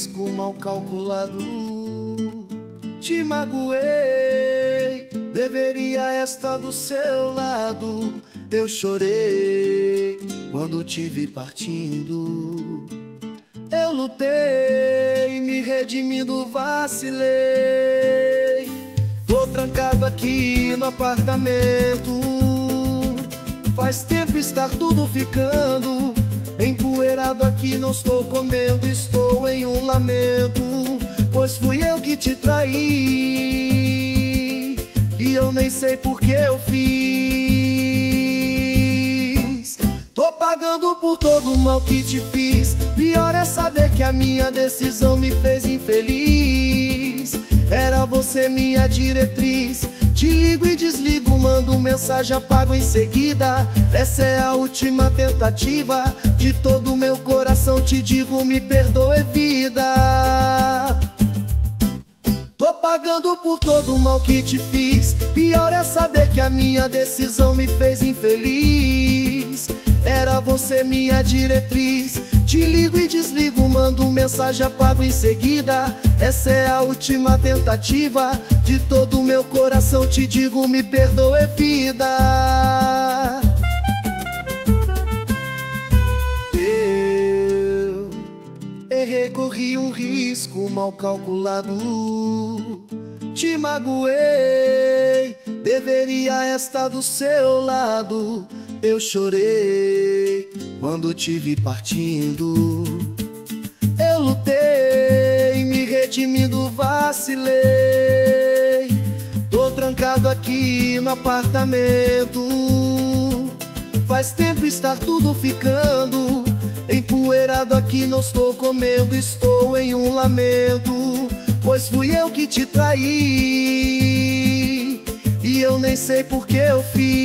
risco mal calculado. Te magoei, deveria estar do seu lado. Eu chorei quando te vi partindo. Eu lutei, me redimindo, vacilei. Tô trancado aqui no apartamento. Faz tempo estar tudo ficando empoeirado aqui, não estou comendo, estou em um lamento. Pois fui eu que te traí e eu nem sei por que eu fiz. Tô pagando por todo o mal que te fiz. Pior é saber que a minha decisão me fez infeliz. Era você minha diretriz. Te ligo e desligo, mando mensagem, apago em seguida. Essa é a última tentativa. De todo o meu coração te digo, me perdoe, vida. Tô pagando por todo o mal que te fiz. Pior é saber que a minha decisão me fez infeliz. Era você minha diretriz. Te ligo e desligo, mando mensagem, apago em seguida. Essa é a última tentativa. De todo o meu coração te digo, me perdoe, vida. Eu errei, corri um risco mal calculado. Te magoei, deveria estar do seu lado. Eu chorei quando te vi partindo. Eu lutei, me redimindo, vacilei. Tô trancado aqui no apartamento. Faz tempo estar tudo ficando empoeirado aqui, não estou comendo, estou em um lamento. Pois fui eu que te traí e eu nem sei por que eu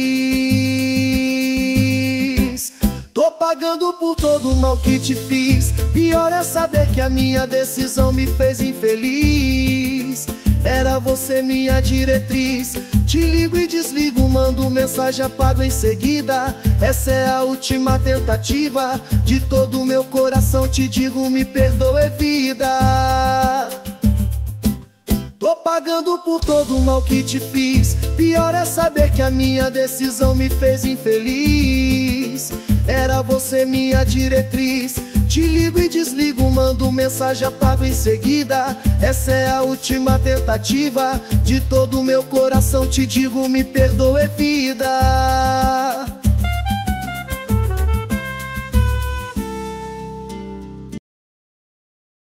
fiz. Tô pagando por todo o mal que te fiz. Pior é saber que a minha decisão me fez infeliz. Era você minha diretriz. Te ligo e desligo, mando mensagem, apago em seguida. Essa é a última tentativa. De todo o meu coração te digo, me perdoe, vida. Tô pagando por todo o mal que te fiz. Pior é saber que a minha decisão me fez infeliz. Era você minha diretriz. Te ligo e desligo, mando mensagem, apago em seguida. Essa é a última tentativa. De todo o meu coração te digo, me perdoe, vida.